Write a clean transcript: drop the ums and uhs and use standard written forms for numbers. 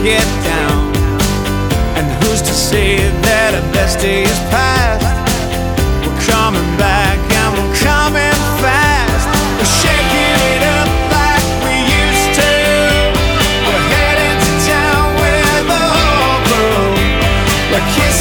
get down. And who's to say that our best day is past? We're coming back and we're coming fast. We're shaking it up like we used to. We're heading to town with the whole crew. We're kissing